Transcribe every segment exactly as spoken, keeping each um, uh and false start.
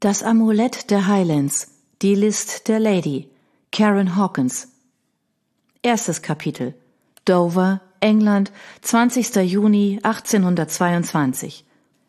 Das Amulett der Highlands, die List der Lady, Karen Hawkins. Erstes Kapitel. Dover, England, zwanzigster Juni achtzehnhundertzweiundzwanzig.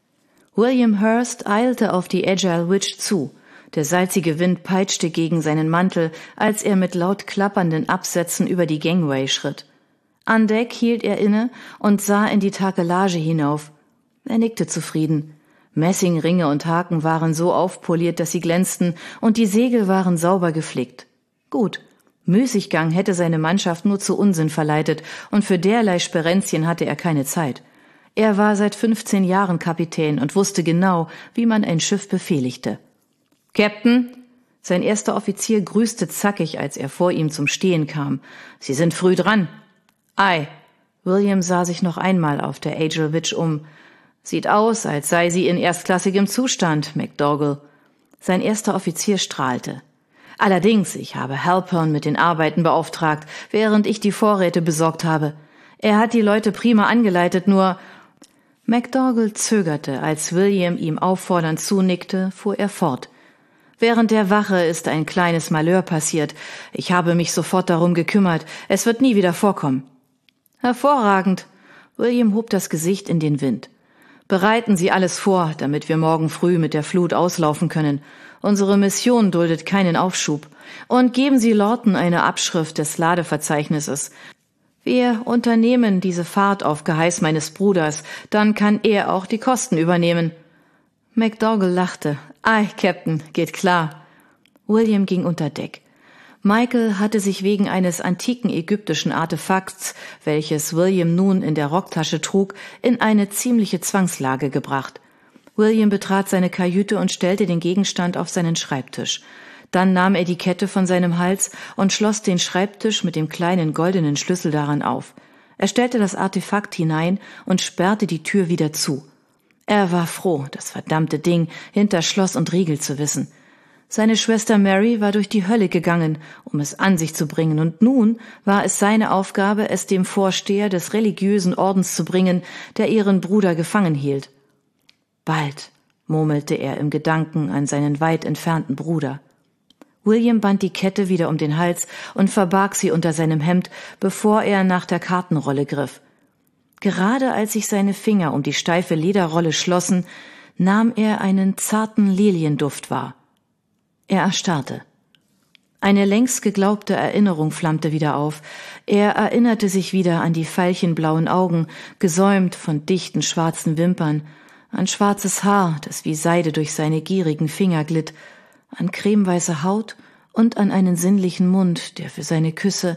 William Hurst eilte auf die Agile Witch zu. Der salzige Wind peitschte gegen seinen Mantel, als er mit laut klappernden Absätzen über die Gangway schritt. An Deck hielt er inne und sah in die Takelage hinauf. Er nickte zufrieden. Messingringe und Haken waren so aufpoliert, dass sie glänzten, und die Segel waren sauber geflickt. Gut, Müßiggang hätte seine Mannschaft nur zu Unsinn verleitet, und für derlei Sperenzchen hatte er keine Zeit. Er war seit fünfzehn Jahren Kapitän und wusste genau, wie man ein Schiff befehligte. »Captain!« Sein erster Offizier grüßte zackig, als er vor ihm zum Stehen kam. »Sie sind früh dran.« »Ei!« William sah sich noch einmal auf der Agile Witch um. »Sieht aus, als sei sie in erstklassigem Zustand, McDougall.« Sein erster Offizier strahlte. »Allerdings, ich habe Halpern mit den Arbeiten beauftragt, während ich die Vorräte besorgt habe. Er hat die Leute prima angeleitet, nur...« McDougall zögerte, als William ihm auffordernd zunickte, fuhr er fort. »Während der Wache ist ein kleines Malheur passiert. Ich habe mich sofort darum gekümmert. Es wird nie wieder vorkommen.« »Hervorragend!« William hob das Gesicht in den Wind. »Bereiten Sie alles vor, damit wir morgen früh mit der Flut auslaufen können. Unsere Mission duldet keinen Aufschub. Und geben Sie Lawton eine Abschrift des Ladeverzeichnisses. Wir unternehmen diese Fahrt auf Geheiß meines Bruders, dann kann er auch die Kosten übernehmen.« McDougall lachte. »Ei, Captain, geht klar.« William ging unter Deck. Michael hatte sich wegen eines antiken ägyptischen Artefakts, welches William nun in der Rocktasche trug, in eine ziemliche Zwangslage gebracht. William betrat seine Kajüte und stellte den Gegenstand auf seinen Schreibtisch. Dann nahm er die Kette von seinem Hals und schloss den Schreibtisch mit dem kleinen goldenen Schlüssel daran auf. Er stellte das Artefakt hinein und sperrte die Tür wieder zu. Er war froh, das verdammte Ding hinter Schloss und Riegel zu wissen. Seine Schwester Mary war durch die Hölle gegangen, um es an sich zu bringen, und nun war es seine Aufgabe, es dem Vorsteher des religiösen Ordens zu bringen, der ihren Bruder gefangen hielt. »Bald«, murmelte er im Gedanken an seinen weit entfernten Bruder. William band die Kette wieder um den Hals und verbarg sie unter seinem Hemd, bevor er nach der Kartenrolle griff. Gerade als sich seine Finger um die steife Lederrolle schlossen, nahm er einen zarten Lilienduft wahr. Er erstarrte. Eine längst geglaubte Erinnerung flammte wieder auf. Er erinnerte sich wieder an die veilchenblauen Augen, gesäumt von dichten schwarzen Wimpern, an schwarzes Haar, das wie Seide durch seine gierigen Finger glitt, an cremeweiße Haut und an einen sinnlichen Mund, der für seine Küsse...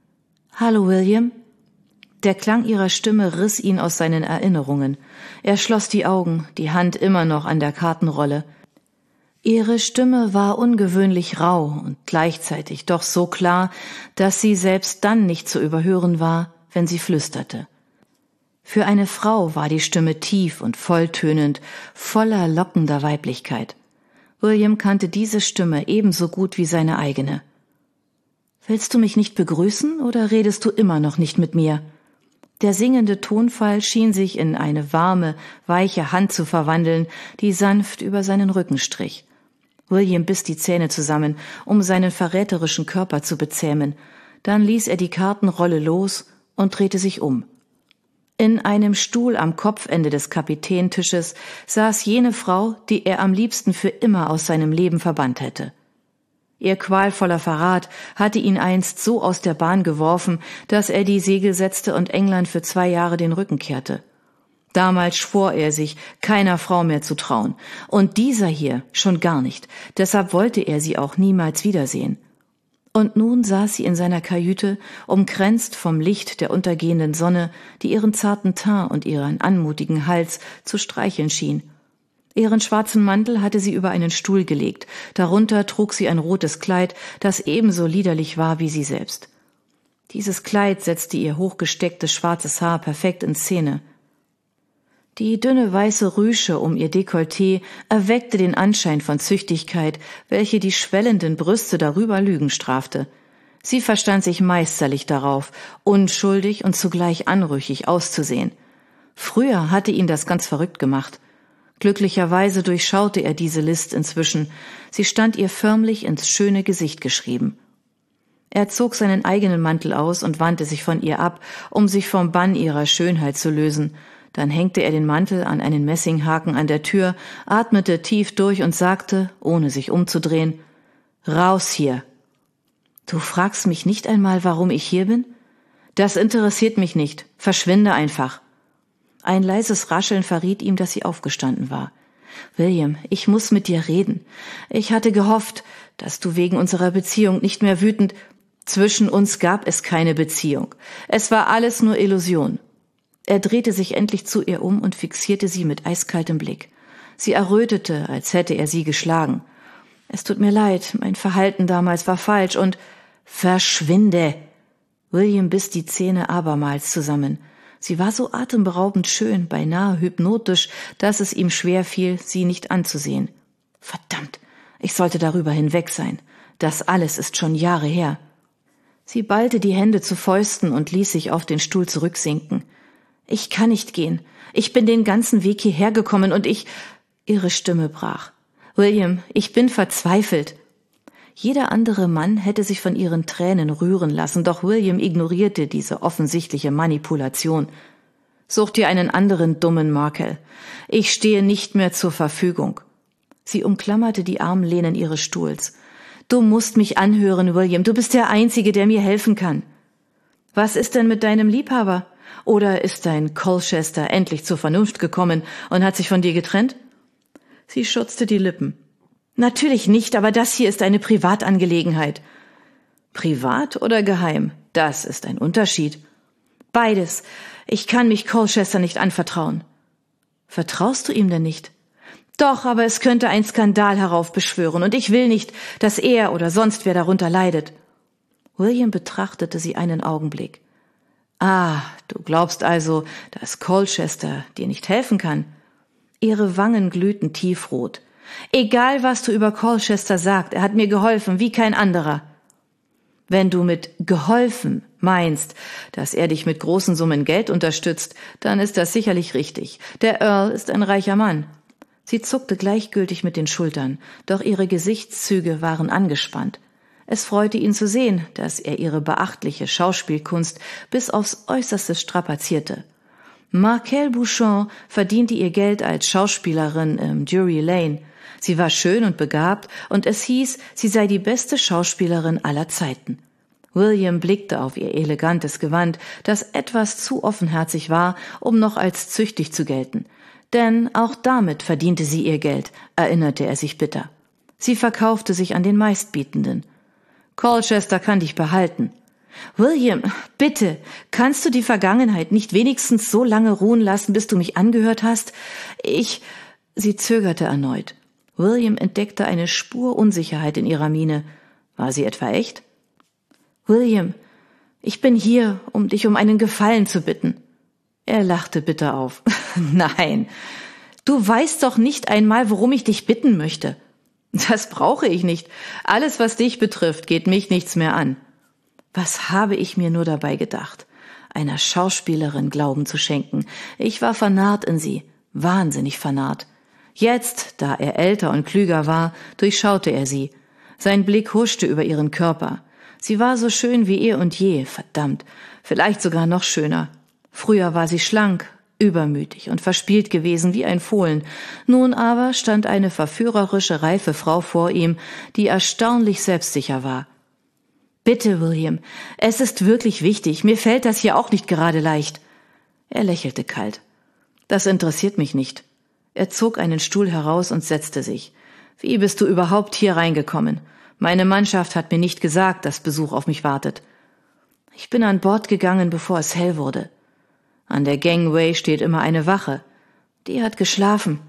»Hallo, William?« Der Klang ihrer Stimme riss ihn aus seinen Erinnerungen. Er schloss die Augen, die Hand immer noch an der Kartenrolle. Ihre Stimme war ungewöhnlich rau und gleichzeitig doch so klar, dass sie selbst dann nicht zu überhören war, wenn sie flüsterte. Für eine Frau war die Stimme tief und volltönend, voller lockender Weiblichkeit. William kannte diese Stimme ebenso gut wie seine eigene. »Willst du mich nicht begrüßen oder redest du immer noch nicht mit mir?« Der singende Tonfall schien sich in eine warme, weiche Hand zu verwandeln, die sanft über seinen Rücken strich. William biss die Zähne zusammen, um seinen verräterischen Körper zu bezähmen. Dann ließ er die Kartenrolle los und drehte sich um. In einem Stuhl am Kopfende des Kapitäntisches saß jene Frau, die er am liebsten für immer aus seinem Leben verbannt hätte. Ihr qualvoller Verrat hatte ihn einst so aus der Bahn geworfen, dass er die Segel setzte und England für zwei Jahre den Rücken kehrte. Damals schwor er sich, keiner Frau mehr zu trauen. Und dieser hier schon gar nicht. Deshalb wollte er sie auch niemals wiedersehen. Und nun saß sie in seiner Kajüte, umkränzt vom Licht der untergehenden Sonne, die ihren zarten Teint und ihren anmutigen Hals zu streicheln schien. Ihren schwarzen Mantel hatte sie über einen Stuhl gelegt. Darunter trug sie ein rotes Kleid, das ebenso liederlich war wie sie selbst. Dieses Kleid setzte ihr hochgestecktes schwarzes Haar perfekt in Szene. Die dünne weiße Rüsche um ihr Dekolleté erweckte den Anschein von Züchtigkeit, welche die schwellenden Brüste darüber Lügen strafte. Sie verstand sich meisterlich darauf, unschuldig und zugleich anrüchig auszusehen. Früher hatte ihn das ganz verrückt gemacht. Glücklicherweise durchschaute er diese List inzwischen. Sie stand ihr förmlich ins schöne Gesicht geschrieben. Er zog seinen eigenen Mantel aus und wandte sich von ihr ab, um sich vom Bann ihrer Schönheit zu lösen. Dann hängte er den Mantel an einen Messinghaken an der Tür, atmete tief durch und sagte, ohne sich umzudrehen, »Raus hier!« »Du fragst mich nicht einmal, warum ich hier bin?« »Das interessiert mich nicht. Verschwinde einfach.« Ein leises Rascheln verriet ihm, dass sie aufgestanden war. »William, ich muss mit dir reden. Ich hatte gehofft, dass du wegen unserer Beziehung nicht mehr wütend...« »Zwischen uns gab es keine Beziehung. Es war alles nur Illusion.« Er drehte sich endlich zu ihr um und fixierte sie mit eiskaltem Blick. Sie errötete, als hätte er sie geschlagen. »Es tut mir leid, mein Verhalten damals war falsch und...« »Verschwinde!« William biss die Zähne abermals zusammen. Sie war so atemberaubend schön, beinahe hypnotisch, dass es ihm schwer fiel, sie nicht anzusehen. »Verdammt, ich sollte darüber hinweg sein. Das alles ist schon Jahre her.« Sie ballte die Hände zu Fäusten und ließ sich auf den Stuhl zurücksinken. »Ich kann nicht gehen. Ich bin den ganzen Weg hierher gekommen und ich...« Ihre Stimme brach. »William, ich bin verzweifelt.« Jeder andere Mann hätte sich von ihren Tränen rühren lassen, doch William ignorierte diese offensichtliche Manipulation. »Such dir einen anderen dummen, Markel. Ich stehe nicht mehr zur Verfügung.« Sie umklammerte die Armlehnen ihres Stuhls. »Du musst mich anhören, William. Du bist der Einzige, der mir helfen kann.« »Was ist denn mit deinem Liebhaber? Oder ist dein Colchester endlich zur Vernunft gekommen und hat sich von dir getrennt?« Sie schürzte die Lippen. »Natürlich nicht, aber das hier ist eine Privatangelegenheit.« »Privat oder geheim? Das ist ein Unterschied.« »Beides. Ich kann mich Colchester nicht anvertrauen.« »Vertraust du ihm denn nicht?« »Doch, aber es könnte ein Skandal heraufbeschwören und ich will nicht, dass er oder sonst wer darunter leidet.« William betrachtete sie einen Augenblick. »Ah, du glaubst also, dass Colchester dir nicht helfen kann?« Ihre Wangen glühten tiefrot. »Egal, was du über Colchester sagst, er hat mir geholfen, wie kein anderer.« »Wenn du mit geholfen meinst, dass er dich mit großen Summen Geld unterstützt, dann ist das sicherlich richtig. Der Earl ist ein reicher Mann.« Sie zuckte gleichgültig mit den Schultern, doch ihre Gesichtszüge waren angespannt. Es freute ihn zu sehen, dass er ihre beachtliche Schauspielkunst bis aufs Äußerste strapazierte. Markel Beauchamp verdiente ihr Geld als Schauspielerin im Drury Lane. Sie war schön und begabt, und es hieß, sie sei die beste Schauspielerin aller Zeiten. William blickte auf ihr elegantes Gewand, das etwas zu offenherzig war, um noch als züchtig zu gelten. Denn auch damit verdiente sie ihr Geld, erinnerte er sich bitter. Sie verkaufte sich an den Meistbietenden. »Colchester kann dich behalten.« »William, bitte, kannst du die Vergangenheit nicht wenigstens so lange ruhen lassen, bis du mich angehört hast? Ich...« Sie zögerte erneut. William entdeckte eine Spur Unsicherheit in ihrer Miene. War sie etwa echt? »William, ich bin hier, um dich um einen Gefallen zu bitten.« Er lachte bitter auf. »Nein, du weißt doch nicht einmal, worum ich dich bitten möchte.« »Das brauche ich nicht. Alles, was dich betrifft, geht mich nichts mehr an.« Was habe ich mir nur dabei gedacht, einer Schauspielerin Glauben zu schenken? Ich war vernarrt in sie, wahnsinnig vernarrt. Jetzt, da er älter und klüger war, durchschaute er sie. Sein Blick huschte über ihren Körper. Sie war so schön wie eh und je, verdammt, vielleicht sogar noch schöner. Früher war sie schlank, übermütig und verspielt gewesen wie ein Fohlen. Nun aber stand eine verführerische, reife Frau vor ihm, die erstaunlich selbstsicher war. »Bitte, William, es ist wirklich wichtig. Mir fällt das hier auch nicht gerade leicht.« Er lächelte kalt. »Das interessiert mich nicht.« Er zog einen Stuhl heraus und setzte sich. »Wie bist du überhaupt hier reingekommen? Meine Mannschaft hat mir nicht gesagt, dass Besuch auf mich wartet.« »Ich bin an Bord gegangen, bevor es hell wurde.« »An der Gangway steht immer eine Wache. Die hat geschlafen.«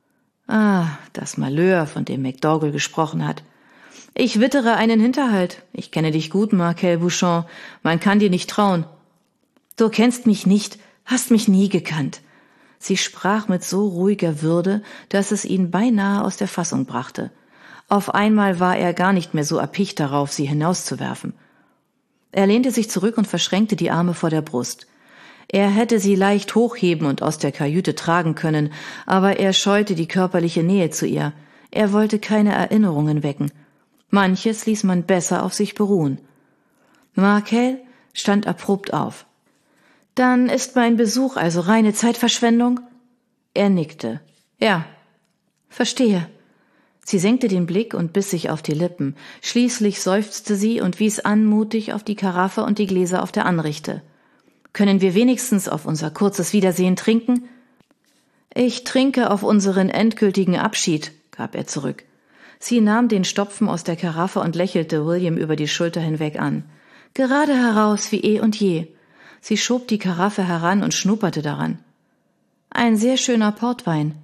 »Ah, das Malheur, von dem McDougall gesprochen hat. Ich wittere einen Hinterhalt. Ich kenne dich gut, Markel Beauchamp. Man kann dir nicht trauen.« »Du kennst mich nicht, hast mich nie gekannt.« Sie sprach mit so ruhiger Würde, dass es ihn beinahe aus der Fassung brachte. Auf einmal war er gar nicht mehr so erpicht darauf, sie hinauszuwerfen. Er lehnte sich zurück und verschränkte die Arme vor der Brust. Er hätte sie leicht hochheben und aus der Kajüte tragen können, aber er scheute die körperliche Nähe zu ihr. Er wollte keine Erinnerungen wecken. Manches ließ man besser auf sich beruhen. Markel stand abrupt auf. »Dann ist mein Besuch also reine Zeitverschwendung?« Er nickte. »Ja, verstehe.« Sie senkte den Blick und biss sich auf die Lippen. Schließlich seufzte sie und wies anmutig auf die Karaffe und die Gläser auf der Anrichte. »Können wir wenigstens auf unser kurzes Wiedersehen trinken?« »Ich trinke auf unseren endgültigen Abschied«, gab er zurück. Sie nahm den Stopfen aus der Karaffe und lächelte William über die Schulter hinweg an. »Gerade heraus wie eh und je.« Sie schob die Karaffe heran und schnupperte daran. »Ein sehr schöner Portwein.«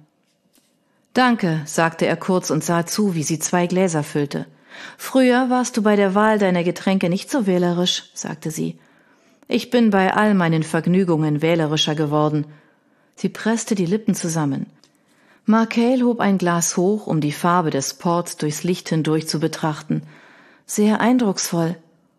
»Danke«, sagte er kurz und sah zu, wie sie zwei Gläser füllte. »Früher warst du bei der Wahl deiner Getränke nicht so wählerisch«, sagte sie. »Ich bin bei all meinen Vergnügungen wählerischer geworden.« Sie presste die Lippen zusammen. Markel hob ein Glas hoch, um die Farbe des Ports durchs Licht hindurch zu betrachten. »Sehr eindrucksvoll.«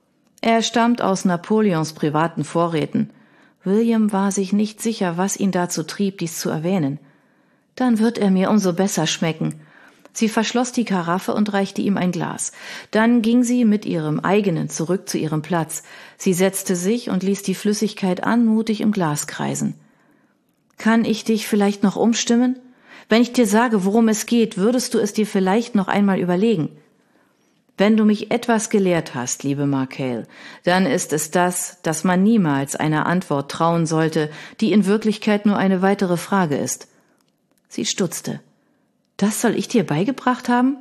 Er stammt aus Napoleons privaten Vorräten. William war sich nicht sicher, was ihn dazu trieb, dies zu erwähnen. »Dann wird er mir umso besser schmecken.« Sie verschloss die Karaffe und reichte ihm ein Glas. Dann ging sie mit ihrem eigenen zurück zu ihrem Platz. Sie setzte sich und ließ die Flüssigkeit anmutig im Glas kreisen. »Kann ich dich vielleicht noch umstimmen? Wenn ich dir sage, worum es geht, würdest du es dir vielleicht noch einmal überlegen?« »Wenn du mich etwas gelehrt hast, liebe Markel, dann ist es das, dass man niemals einer Antwort trauen sollte, die in Wirklichkeit nur eine weitere Frage ist.« Sie stutzte. »Das soll ich dir beigebracht haben?«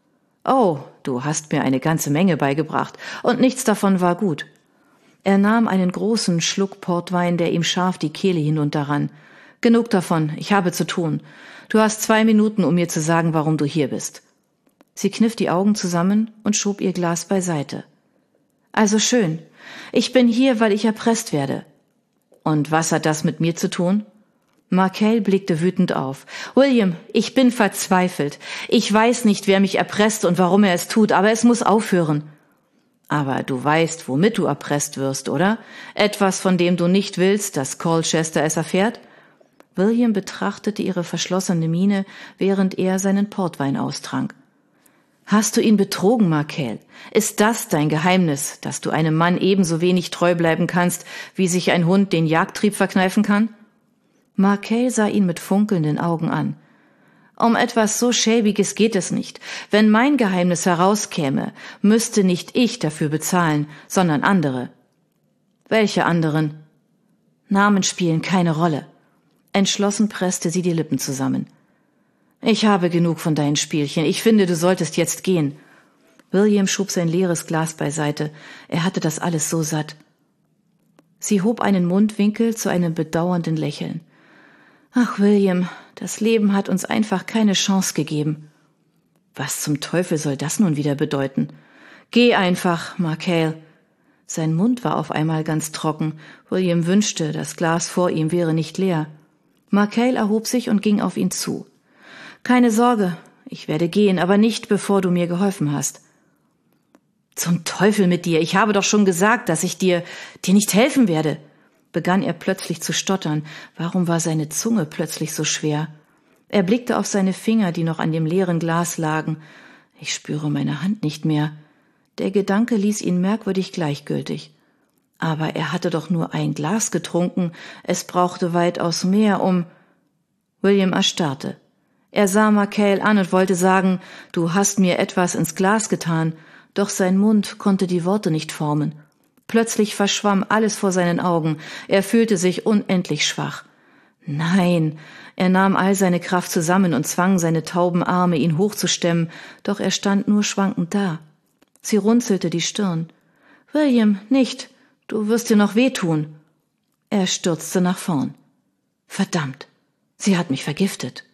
»Oh, du hast mir eine ganze Menge beigebracht, und nichts davon war gut.« Er nahm einen großen Schluck Portwein, der ihm scharf die Kehle hinunterrann. »Genug davon, ich habe zu tun. Du hast zwei Minuten, um mir zu sagen, warum du hier bist.« Sie kniff die Augen zusammen und schob ihr Glas beiseite. »Also schön. Ich bin hier, weil ich erpresst werde.« »Und was hat das mit mir zu tun?« Markel blickte wütend auf. »William, ich bin verzweifelt. Ich weiß nicht, wer mich erpresst und warum er es tut, aber es muss aufhören.« »Aber du weißt, womit du erpresst wirst, oder? Etwas, von dem du nicht willst, dass Colchester es erfährt?« William betrachtete ihre verschlossene Miene, während er seinen Portwein austrank. »Hast du ihn betrogen, Markel? Ist das dein Geheimnis, dass du einem Mann ebenso wenig treu bleiben kannst, wie sich ein Hund den Jagdtrieb verkneifen kann?« Markel sah ihn mit funkelnden Augen an. »Um etwas so Schäbiges geht es nicht. Wenn mein Geheimnis herauskäme, müsste nicht ich dafür bezahlen, sondern andere.« »Welche anderen?« »Namen spielen keine Rolle.« Entschlossen presste sie die Lippen zusammen. »Ich habe genug von deinen Spielchen. Ich finde, du solltest jetzt gehen.« William schob sein leeres Glas beiseite. Er hatte das alles so satt. Sie hob einen Mundwinkel zu einem bedauernden Lächeln. »Ach, William, das Leben hat uns einfach keine Chance gegeben.« »Was zum Teufel soll das nun wieder bedeuten?« »Geh einfach, Markel.« Sein Mund war auf einmal ganz trocken. William wünschte, das Glas vor ihm wäre nicht leer. Markel erhob sich und ging auf ihn zu. »Keine Sorge, ich werde gehen, aber nicht, bevor du mir geholfen hast.« »Zum Teufel mit dir, ich habe doch schon gesagt, dass ich dir, dir nicht helfen werde«, begann er plötzlich zu stottern. Warum war seine Zunge plötzlich so schwer? Er blickte auf seine Finger, die noch an dem leeren Glas lagen. »Ich spüre meine Hand nicht mehr.« Der Gedanke ließ ihn merkwürdig gleichgültig. Aber er hatte doch nur ein Glas getrunken, es brauchte weitaus mehr, um... William erstarrte. Er sah Markel an und wollte sagen, »Du hast mir etwas ins Glas getan«, doch sein Mund konnte die Worte nicht formen. Plötzlich verschwamm alles vor seinen Augen. Er fühlte sich unendlich schwach. Nein, er nahm all seine Kraft zusammen und zwang seine tauben Arme, ihn hochzustemmen, doch er stand nur schwankend da. Sie runzelte die Stirn. »William, nicht! Du wirst dir noch wehtun!« Er stürzte nach vorn. »Verdammt! Sie hat mich vergiftet!«